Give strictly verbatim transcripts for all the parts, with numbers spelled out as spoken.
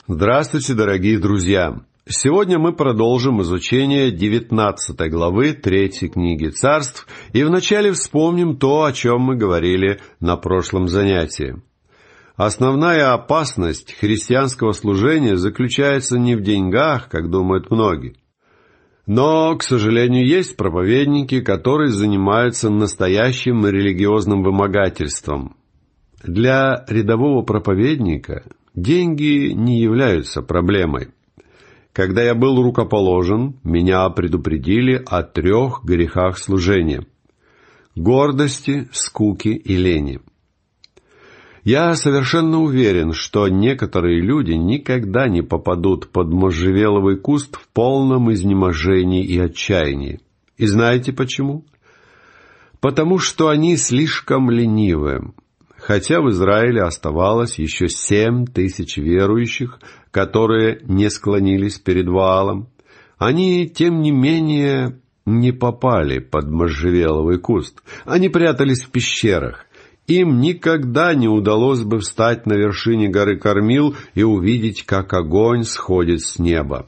Здравствуйте, дорогие друзья! Сегодня мы продолжим изучение девятнадцатой главы третьей книги Царств и вначале вспомним то, о чем мы говорили на прошлом занятии. Основная опасность христианского служения заключается не в деньгах, как думают многие. Но, к сожалению, есть проповедники, которые занимаются настоящим религиозным вымогательством. Для рядового проповедника деньги не являются проблемой. Когда я был рукоположен, меня предупредили о трех грехах служения – гордости, скуки и лени. Я совершенно уверен, что некоторые люди никогда не попадут под можжевеловый куст в полном изнеможении и отчаянии. И знаете почему? Потому что они слишком ленивы. Хотя в Израиле оставалось еще семь тысяч верующих, которые не склонились перед Ваалом, они, тем не менее, не попали под можжевеловый куст. Они прятались в пещерах. Им никогда не удалось бы встать на вершине горы Кормил и увидеть, как огонь сходит с неба.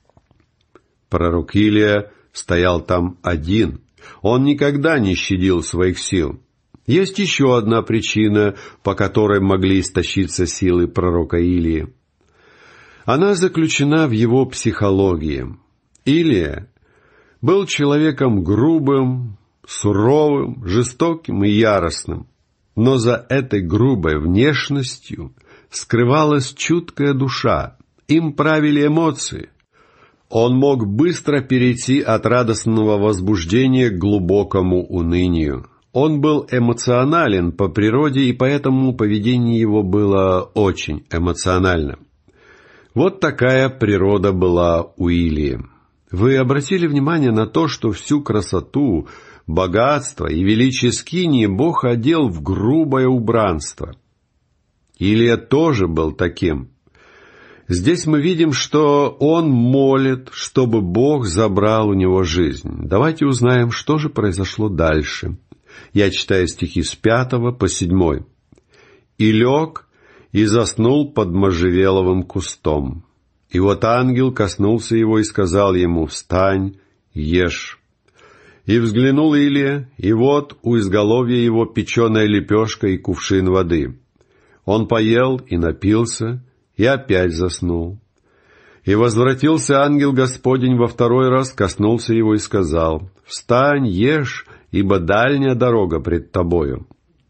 Пророк Илия стоял там один. Он никогда не щадил своих сил. Есть еще одна причина, по которой могли истощиться силы пророка Илии. Она заключена в его психологии. Илия был человеком грубым, суровым, жестоким и яростным. Но за этой грубой внешностью скрывалась чуткая душа. Им правили эмоции. Он мог быстро перейти от радостного возбуждения к глубокому унынию. Он был эмоционален по природе, и поэтому поведение его было очень эмоциональным. Вот такая природа была у Илии. Вы обратили внимание на то, что всю красоту, богатство и величие скинии Бог одел в грубое убранство. Илия тоже был таким. Здесь мы видим, что он молит, чтобы Бог забрал у него жизнь. Давайте узнаем, что же произошло дальше. Я читаю стихи с пятого по седьмой. «И лег, и заснул под можжевеловым кустом. И вот ангел коснулся его и сказал ему: встань, ешь. И взглянул Илия, и вот у изголовья его печеная лепешка и кувшин воды. Он поел и напился, и опять заснул. И возвратился ангел Господень во второй раз, коснулся его и сказал: встань, ешь, ибо дальняя дорога пред тобою».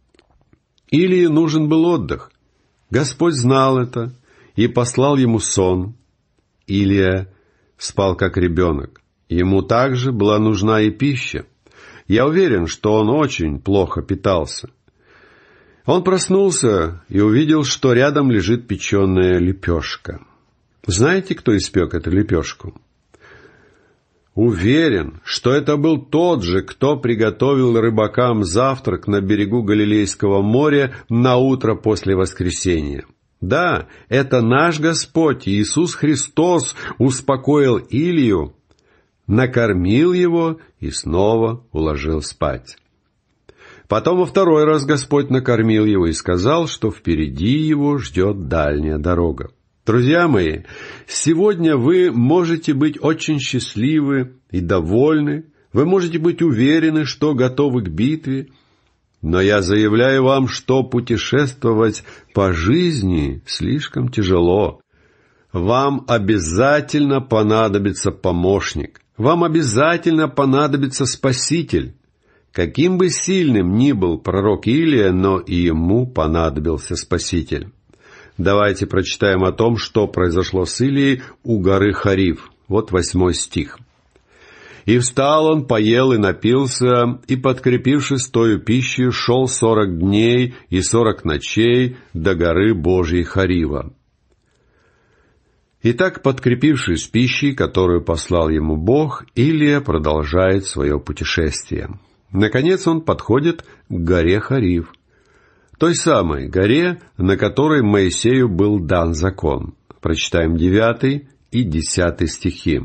Илии нужен был отдых. Господь знал это и послал ему сон. Илия спал как ребенок. Ему также была нужна и пища. Я уверен, что он очень плохо питался. Он проснулся и увидел, что рядом лежит печеная лепешка. Знаете, кто испек эту лепешку? Уверен, что это был тот же, кто приготовил рыбакам завтрак на берегу Галилейского моря на утро после воскресения. Да, это наш Господь Иисус Христос успокоил Илию, накормил его и снова уложил спать. Потом во второй раз Господь накормил его и сказал, что впереди его ждет дальняя дорога. Друзья мои, сегодня вы можете быть очень счастливы и довольны, вы можете быть уверены, что готовы к битве, но я заявляю вам, что путешествовать по жизни слишком тяжело. Вам обязательно понадобится помощник, вам обязательно понадобится Спаситель. Каким бы сильным ни был пророк Илия, но и ему понадобился Спаситель. Давайте прочитаем о том, что произошло с Илией у горы Харив. Вот восьмой стих. «И встал он, поел и напился, и, подкрепившись тою пищей, шел сорок дней и сорок ночей до горы Божьей Харива». Итак, подкрепившись пищей, которую послал ему Бог, Илия продолжает свое путешествие. Наконец он подходит к горе Харив, той самой горе, на которой Моисею был дан закон. Прочитаем девятый и десятый стихи.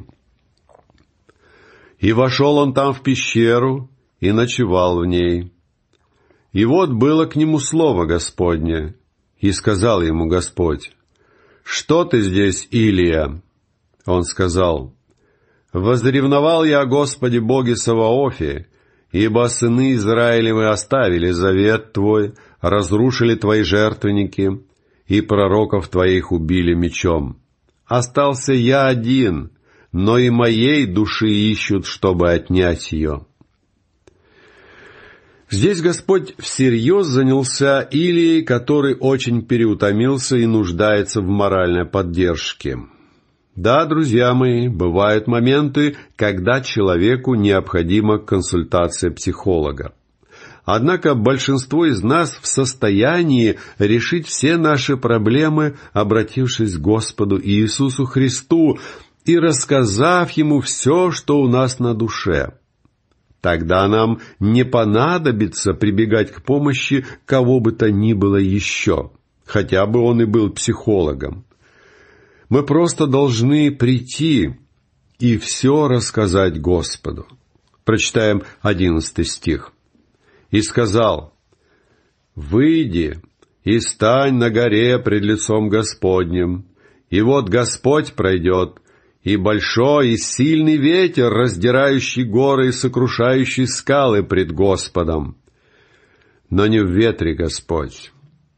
«И вошел он там в пещеру, и ночевал в ней. И вот было к нему слово Господне, и сказал ему Господь: «Что ты здесь, Илия?» Он сказал: «Возревновал я о Господе Боге Саваофе, ибо сыны Израилевы оставили завет Твой, разрушили Твои жертвенники, и пророков Твоих убили мечом. Остался я один, но и моей души ищут, чтобы отнять ее». Здесь Господь всерьез занялся Илией, который очень переутомился и нуждается в моральной поддержке. Да, друзья мои, бывают моменты, когда человеку необходима консультация психолога. Однако большинство из нас в состоянии решить все наши проблемы, обратившись к Господу Иисусу Христу и рассказав Ему все, что у нас на душе. Тогда нам не понадобится прибегать к помощи кого бы то ни было еще, хотя бы он и был психологом. Мы просто должны прийти и все рассказать Господу. Прочитаем одиннадцатый стих. «И сказал: выйди и стань на горе пред лицом Господним, и вот Господь пройдет, и большой и сильный ветер, раздирающий горы и сокрушающий скалы пред Господом. Но не в ветре Господь.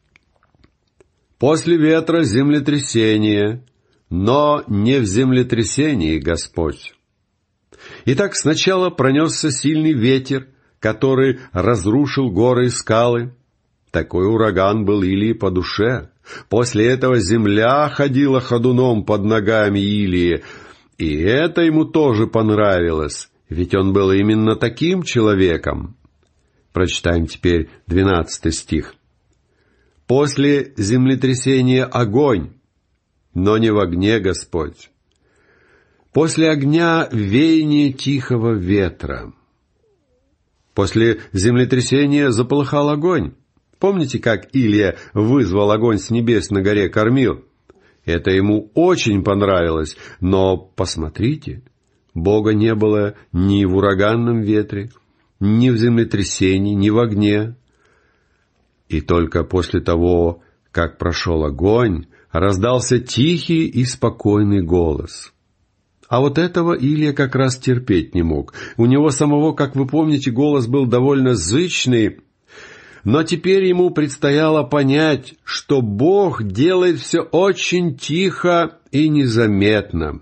После ветра землетрясение, но не в землетрясении Господь». Итак, сначала пронесся сильный ветер, который разрушил горы и скалы. Такой ураган был Илии по душе. После этого земля ходила ходуном под ногами Илии, и это ему тоже понравилось, ведь он был именно таким человеком. Прочитаем теперь двенадцатый стих. «После землетрясения огонь, но не в огне Господь. После огня веяние тихого ветра». После землетрясения заполыхал огонь. Помните, как Илия вызвал огонь с небес на горе Кормил? Это ему очень понравилось, но посмотрите, Бога не было ни в ураганном ветре, ни в землетрясении, ни в огне. И только после того, как прошел огонь, раздался тихий и спокойный голос. А вот этого Илия как раз терпеть не мог. У него самого, как вы помните, голос был довольно зычный, но теперь ему предстояло понять, что Бог делает все очень тихо и незаметно.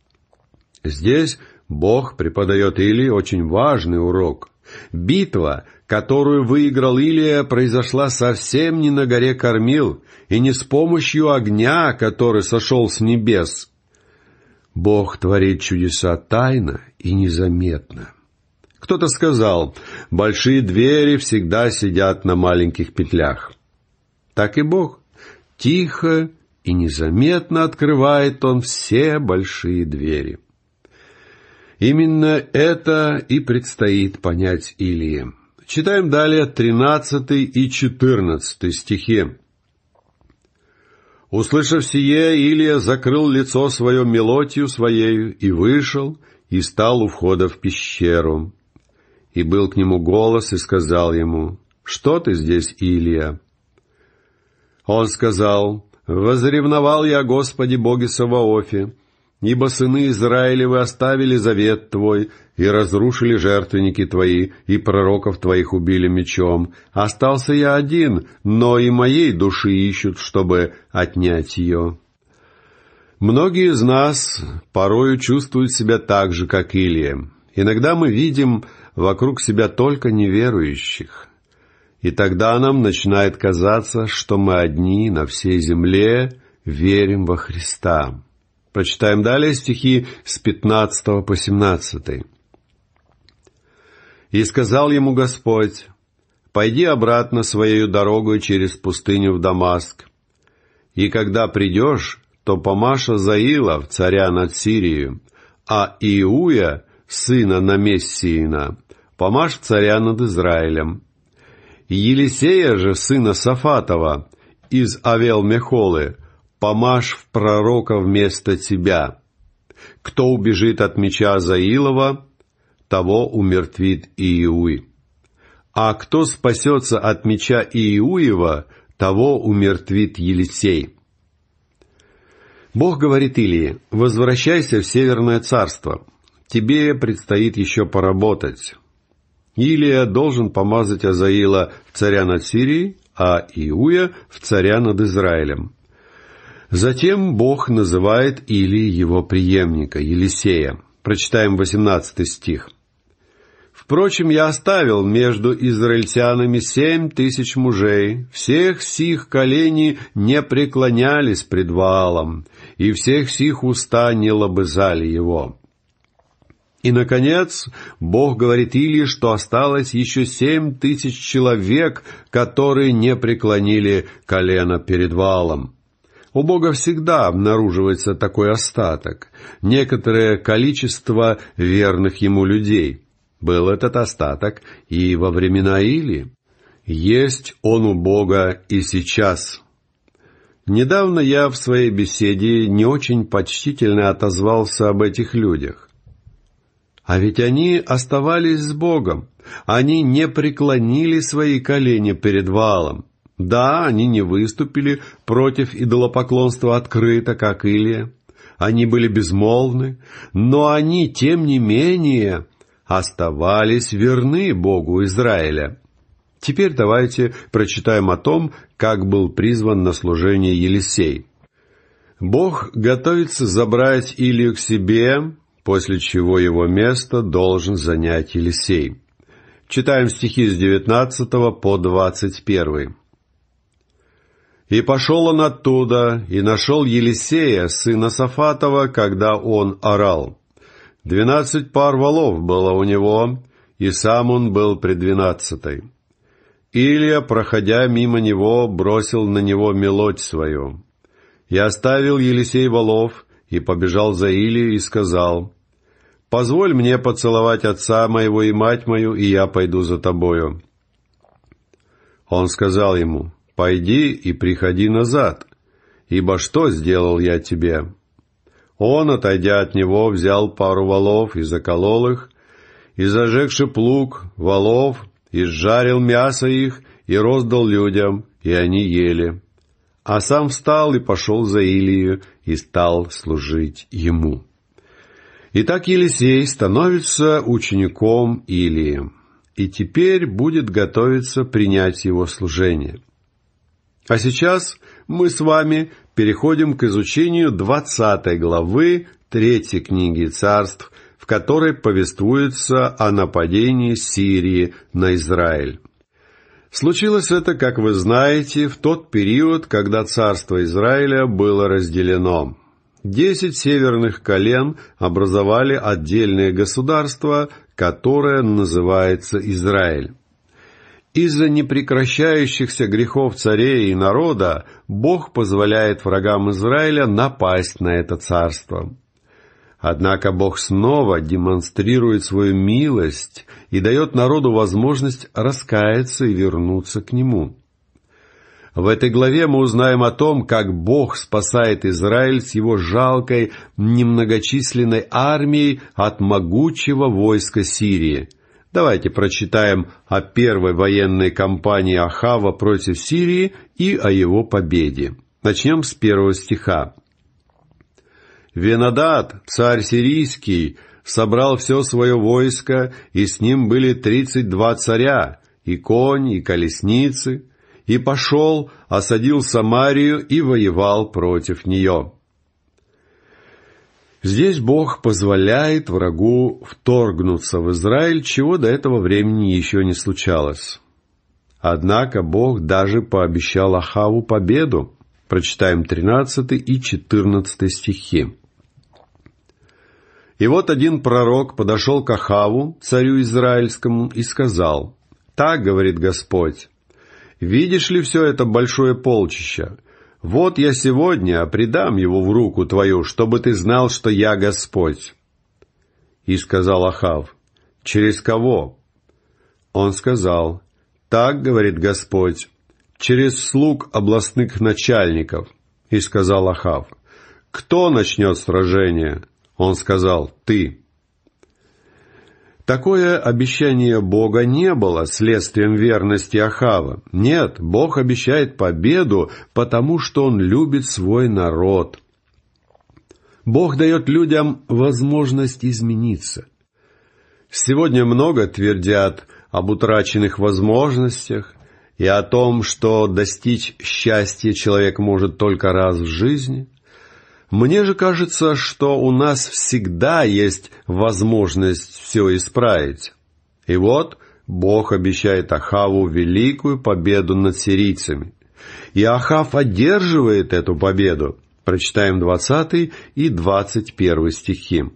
Здесь Бог преподает Илии очень важный урок. Битва, которую выиграл Илия, произошла совсем не на горе Кормил и не с помощью огня, который сошел с небес. Бог творит чудеса тайно и незаметно. Кто-то сказал: большие двери всегда сидят на маленьких петлях. Так и Бог. Тихо и незаметно открывает Он все большие двери. Именно это и предстоит понять Илии. Читаем далее тринадцатый и четырнадцатый стихи. «Услышав сие, Илия закрыл лицо свое мелотью своею и вышел, и стал у входа в пещеру. И был к нему голос, и сказал ему: что ты здесь, Илия? Он сказал: возревновал я о Господе Боге Саваофе, ибо сыны Израилевы оставили завет Твой, и разрушили жертвенники Твои, и пророков Твоих убили мечом. Остался я один, но и моей души ищут, чтобы отнять ее». Многие из нас порою чувствуют себя так же, как Илия. Иногда мы видим вокруг себя только неверующих. И тогда нам начинает казаться, что мы одни на всей земле верим во Христа. Прочитаем далее стихи с пятнадцатого по семнадцатый. «И сказал ему Господь: пойди обратно своею дорогой через пустыню в Дамаск, и когда придешь, то помажь Азаила, царя над Сирией, а Иуя, сына Намессиина, помажь царя над Израилем. Елисея же, сына Сафатова, из Авел-Мехолы, помажь в пророка вместо тебя. Кто убежит от меча Азаилова, того умертвит Иуй. А кто спасется от меча Иуева, того умертвит Елисей». Бог говорит Илии: «Возвращайся в Северное царство. Тебе предстоит еще поработать». Илия должен помазать Азаила в царя над Сирией, а Иуя в царя над Израилем. Затем Бог называет Илии его преемника, Елисея. Прочитаем восемнадцатый стих. «Впрочем, я оставил между израильтянами семь тысяч мужей, всех сих коленей не преклонялись пред Ваалом, и всех сих уста не лобызали его». И, наконец, Бог говорит Илии, что осталось еще семь тысяч человек, которые не преклонили колено перед Ваалом. У Бога всегда обнаруживается такой остаток, некоторое количество верных Ему людей. Был этот остаток и во времена Илии. Есть он у Бога и сейчас. Недавно я в своей беседе не очень почтительно отозвался об этих людях. А ведь они оставались с Богом. Они не преклонили свои колени перед Ваалом. Да, они не выступили против идолопоклонства открыто, как Илия. Они были безмолвны, но они, тем не менее, оставались верны Богу Израиля. Теперь давайте прочитаем о том, как был призван на служение Елисей. Бог готовится забрать Илию к себе, после чего его место должен занять Елисей. Читаем стихи с девятнадцатого по двадцать первый. «И пошел он оттуда, и нашел Елисея, сына Сафатова, когда он орал. Двенадцать пар волов было у него, и сам он был при двенадцатой. Илия, проходя мимо него, бросил на него мелодь свою. И оставил Елисей волов, и побежал за Илией, и сказал: «Позволь мне поцеловать отца моего и мать мою, и я пойду за тобою». Он сказал ему: «Пойди и приходи назад, ибо что сделал я тебе?» Он, отойдя от него, взял пару волов и заколол их, и, зажегши плуг волов, и сжарил мясо их, и роздал людям, и они ели. А сам встал и пошел за Илию, и стал служить ему. Итак, Елисей становится учеником Илии, и теперь будет готовиться принять его служение. А сейчас мы с вами переходим к изучению двадцатой главы третьей книги Царств, в которой повествуется о нападении Сирии на Израиль. Случилось это, как вы знаете, в тот период, когда царство Израиля было разделено. Десять северных колен образовали отдельное государство, которое называется Израиль. Из-за непрекращающихся грехов царей и народа Бог позволяет врагам Израиля напасть на это царство. Однако Бог снова демонстрирует свою милость и дает народу возможность раскаяться и вернуться к Нему. В этой главе мы узнаем о том, как Бог спасает Израиль с его жалкой, немногочисленной армией от могучего войска Сирии. Давайте прочитаем о первой военной кампании Ахава против Сирии и о его победе. Начнем с первого стиха. «Венадад, царь сирийский, собрал все свое войско, и с ним были тридцать два царя, и конь, и колесницы, и пошел, осадил Самарию и воевал против нее». Здесь Бог позволяет врагу вторгнуться в Израиль, чего до этого времени еще не случалось. Однако Бог даже пообещал Ахаву победу. Прочитаем тринадцатый и четырнадцатый стихи. «И вот один пророк подошел к Ахаву, царю израильскому, и сказал: «Так говорит Господь, видишь ли все это большое полчище? Вот я сегодня предам его в руку твою, чтобы ты знал, что я Господь». И сказал Ахав: «Через кого?» Он сказал: «Так говорит Господь, через слуг областных начальников». И сказал Ахав: «Кто начнет сражение?» Он сказал: «Ты». Такое обещание Бога не было следствием верности Ахава. Нет, Бог обещает победу, потому что Он любит свой народ. Бог дает людям возможность измениться. Сегодня много твердят об утраченных возможностях и о том, что достичь счастья человек может только раз в жизни. Мне же кажется, что у нас всегда есть возможность все исправить. И вот Бог обещает Ахаву великую победу над сирийцами. И Ахав одерживает эту победу. Прочитаем двадцатый и двадцать первый стихи.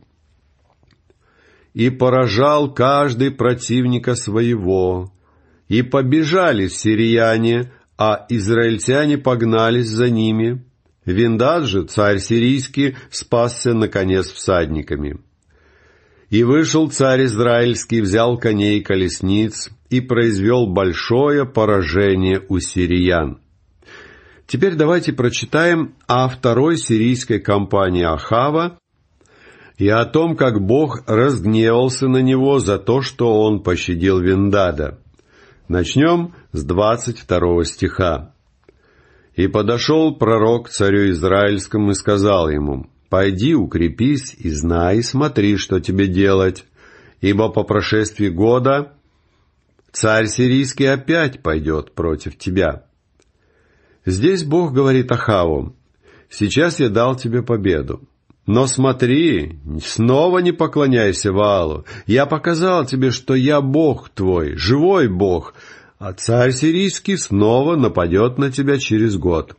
«И поражал каждый противника своего, и побежали сирияне, а израильтяне погнались за ними. Виндад же, царь сирийский, спасся наконец всадниками. И вышел царь израильский, взял коней и колесниц, и произвел большое поражение у сириян». Теперь давайте прочитаем о второй сирийской кампании Ахава и о том, как Бог разгневался на него за то, что он пощадил Виндада. Начнем с двадцать второго стиха. «И подошел пророк к царю Израильскому и сказал ему: пойди, укрепись и знай, и смотри, что тебе делать, ибо по прошествии года царь сирийский опять пойдет против тебя». Здесь Бог говорит Ахаву: «Сейчас я дал тебе победу, но смотри, снова не поклоняйся Ваалу. Я показал тебе, что я Бог твой, живой Бог, а царь сирийский снова нападет на тебя через год».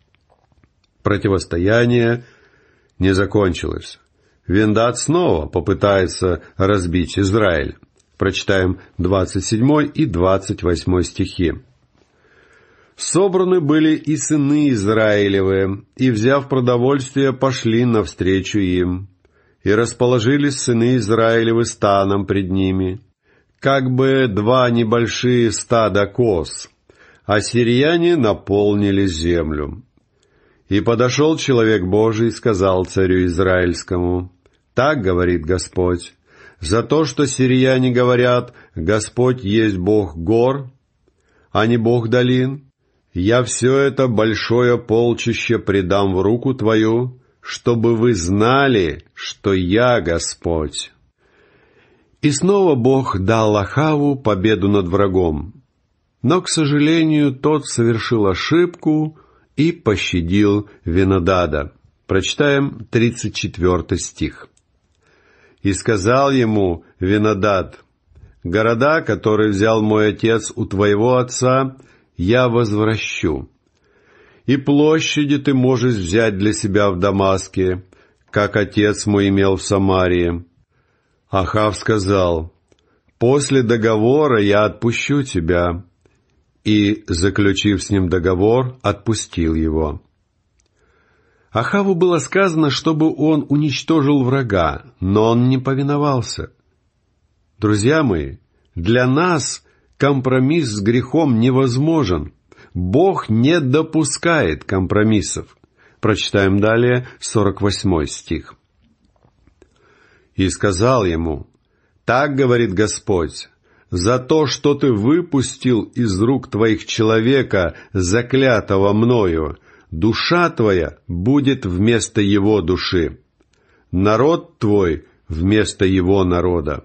Противостояние не закончилось. Виндад снова попытается разбить Израиль. Прочитаем двадцать седьмой и двадцать восьмой стихи. «Собраны были и сыны Израилевы, и, взяв продовольствие, пошли навстречу им, и расположились сыны Израилевы станом пред ними, как бы два небольшие стада коз, а сирияне наполнили землю. И подошел человек Божий и сказал царю Израильскому: так говорит Господь, за то, что сирияне говорят: Господь есть Бог гор, а не Бог долин, я все это большое полчище предам в руку твою, чтобы вы знали, что я Господь». И снова Бог дал Ахаву победу над врагом. Но, к сожалению, тот совершил ошибку и пощадил Винодада. Прочитаем тридцать четвертый стих. «И сказал ему Винодад: города, которые взял мой отец у твоего отца, я возвращу. И площади ты можешь взять для себя в Дамаске, как отец мой имел в Самарии». Ахав сказал: «После договора я отпущу тебя». И, заключив с ним договор, отпустил его. Ахаву было сказано, чтобы он уничтожил врага, но он не повиновался. Друзья мои, для нас компромисс с грехом невозможен. Бог не допускает компромиссов. Прочитаем далее сорок восьмой стих. «И сказал ему: так говорит Господь, за то, что ты выпустил из рук твоих человека, заклятого мною, душа твоя будет вместо его души, народ твой вместо его народа».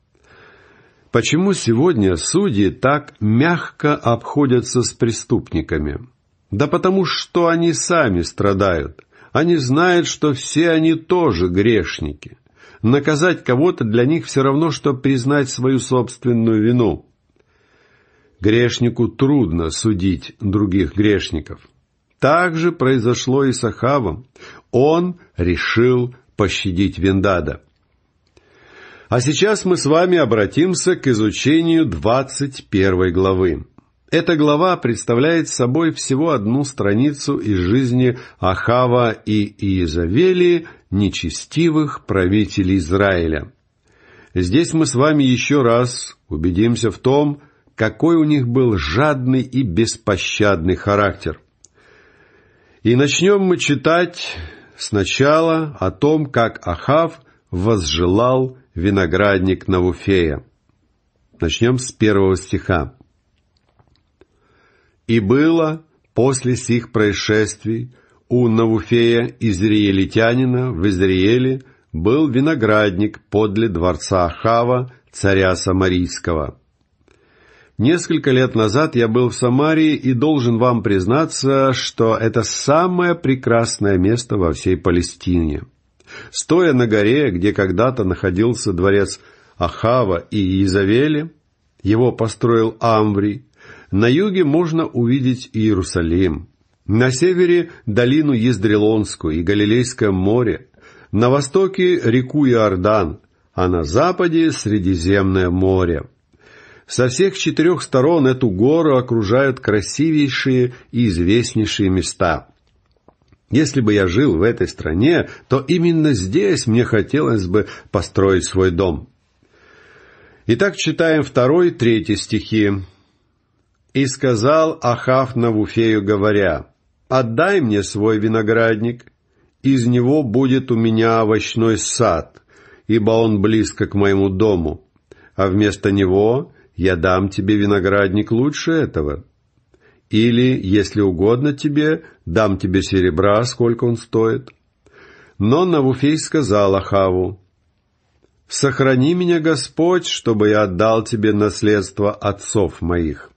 Почему сегодня судьи так мягко обходятся с преступниками? Да потому что они сами страдают. Они знают, что все они тоже грешники. Наказать кого-то для них все равно, что признать свою собственную вину. Грешнику трудно судить других грешников. Так же произошло и с Ахавом. Он решил пощадить Виндада. А сейчас мы с вами обратимся к изучению двадцать первой главы. Эта глава представляет собой всего одну страницу из жизни Ахава и Иезавели, нечестивых правителей Израиля. Здесь мы с вами еще раз убедимся в том, какой у них был жадный и беспощадный характер. И начнем мы читать сначала о том, как Ахав возжелал виноградник Навуфея. Начнем с первого стиха. «И было после сих происшествий у Навуфея, израильтянина, в Израиле был виноградник подле дворца Ахава, царя Самарийского. Несколько лет назад я был в Самарии и должен вам признаться, что это самое прекрасное место во всей Палестине. Стоя на горе, где когда-то находился дворец Ахава и Иезавели, его построил Амврий, на юге можно увидеть Иерусалим, на севере долину Ездрелонскую и Галилейское море, на востоке реку Иордан, а на западе Средиземное море. Со всех четырех сторон эту гору окружают красивейшие и известнейшие места. Если бы я жил в этой стране, то именно здесь мне хотелось бы построить свой дом. Итак, читаем второй, третий стихи. «И сказал Ахав Навуфею, говоря, отдай мне свой виноградник, из него будет у меня овощной сад, ибо он близко к моему дому, а вместо него я дам тебе виноградник лучше этого. Или, если угодно тебе, дам тебе серебра, сколько он стоит». Но Навуфей сказал Ахаву, «Сохрани меня, Господь, чтобы я отдал тебе наследство отцов моих».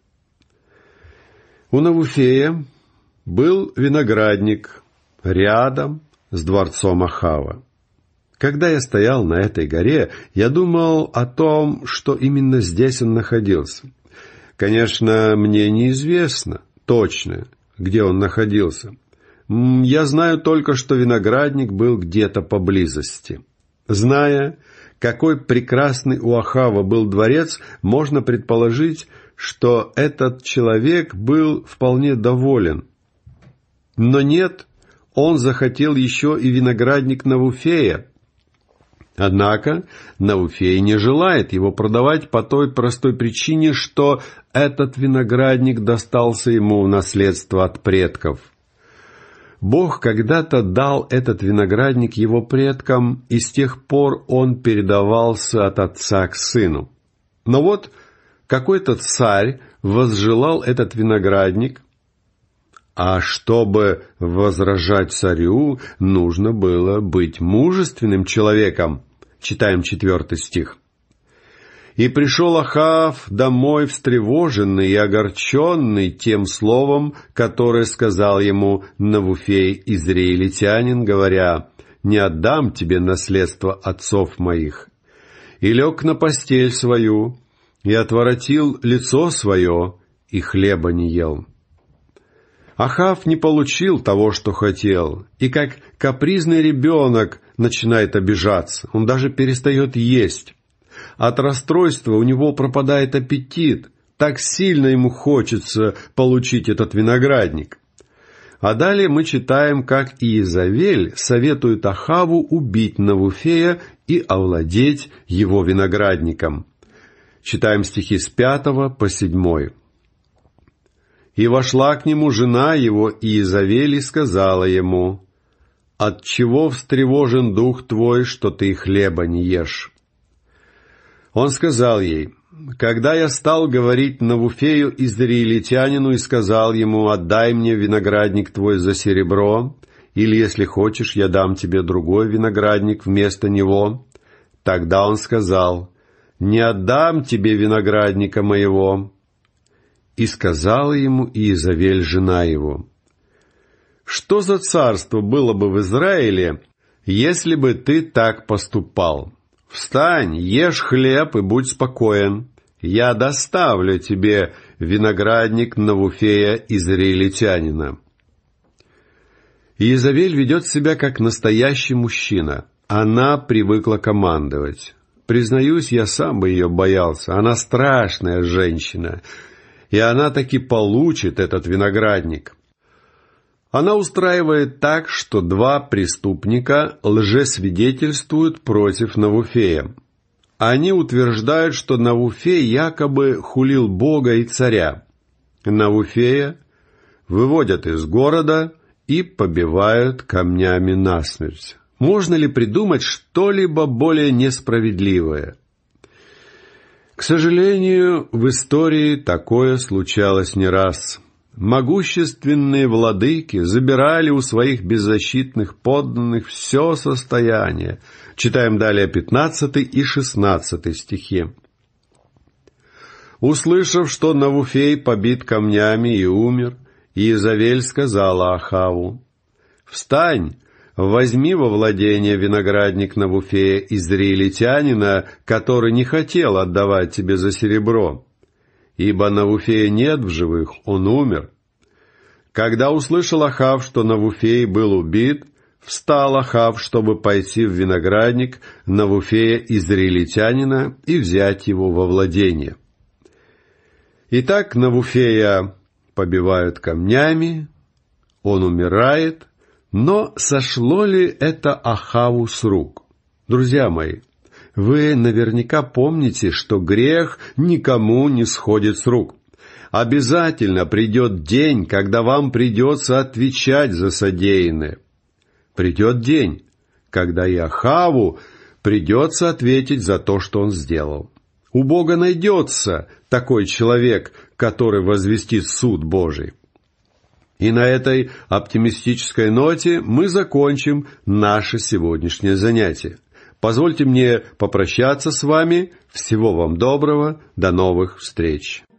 У Навуфея был виноградник рядом с дворцом Ахава. Когда я стоял на этой горе, я думал о том, что именно здесь он находился. Конечно, мне неизвестно точно, где он находился. Я знаю только, что виноградник был где-то поблизости. Зная, какой прекрасный у Ахава был дворец, можно предположить, что этот человек был вполне доволен. Но нет, он захотел еще и виноградник Навуфея. Однако Навуфей не желает его продавать по той простой причине, что этот виноградник достался ему в наследство от предков. Бог когда-то дал этот виноградник его предкам, и с тех пор он передавался от отца к сыну. Но вот какой-то царь возжелал этот виноградник, а чтобы возражать царю, нужно было быть мужественным человеком. Читаем четвертый стих. «И пришел Ахав домой встревоженный и огорченный тем словом, которое сказал ему Навуфей, израильтянин, говоря, «Не отдам тебе наследство отцов моих». И лег на постель свою, и отворотил лицо свое, и хлеба не ел». Ахав не получил того, что хотел, и как капризный ребенок начинает обижаться, он даже перестает есть. От расстройства у него пропадает аппетит, так сильно ему хочется получить этот виноградник. А далее мы читаем, как Иезавель советует Ахаву убить Навуфея и овладеть его виноградником. Читаем стихи с пятого по седьмой. «И вошла к нему жена его Иезавель и сказала ему, «Отчего встревожен дух твой, что ты хлеба не ешь?» Он сказал ей, «Когда я стал говорить Навуфею израильтянину и сказал ему, отдай мне виноградник твой за серебро, или, если хочешь, я дам тебе другой виноградник вместо него, тогда он сказал, не отдам тебе виноградника моего». И сказала ему Иезавель, жена его, «Что за царство было бы в Израиле, если бы ты так поступал? Встань, ешь хлеб и будь спокоен. Я доставлю тебе виноградник Навуфея израильтянина». Иезавель ведет себя как настоящий мужчина. Она привыкла командовать. Признаюсь, я сам бы ее боялся. Она страшная женщина. И она таки получит этот виноградник. Она устраивает так, что два преступника лжесвидетельствуют против Навуфея. Они утверждают, что Навуфей якобы хулил Бога и царя. Навуфея выводят из города и побивают камнями насмерть. Можно ли придумать что-либо более несправедливое? К сожалению, в истории такое случалось не раз. могущественные владыки забирали у своих беззащитных подданных все состояние. Читаем далее пятнадцатый и шестнадцатый стихи. «Услышав, что Навуфей побит камнями и умер, Иезавель сказала Ахаву: «Встань, возьми во владение виноградник Навуфея израильтянина, который не хотел отдавать тебе за серебро, ибо Навуфея нет в живых, он умер». Когда услышал Ахав, что Навуфей был убит, встал Ахав, чтобы пойти в виноградник Навуфея израильтянина и взять его во владение. Итак, Навуфея побивают камнями, он умирает, но сошло ли это Ахаву с рук? Друзья мои, вы наверняка помните, что грех никому не сходит с рук. Обязательно придет день, когда вам придется отвечать за содеянное. Придет день, когда и Ахаву придется ответить за то, что он сделал. У Бога найдется такой человек, который возвестит суд Божий. И на этой оптимистической ноте мы закончим наше сегодняшнее занятие. Позвольте мне попрощаться с вами. Всего вам доброго. До новых встреч.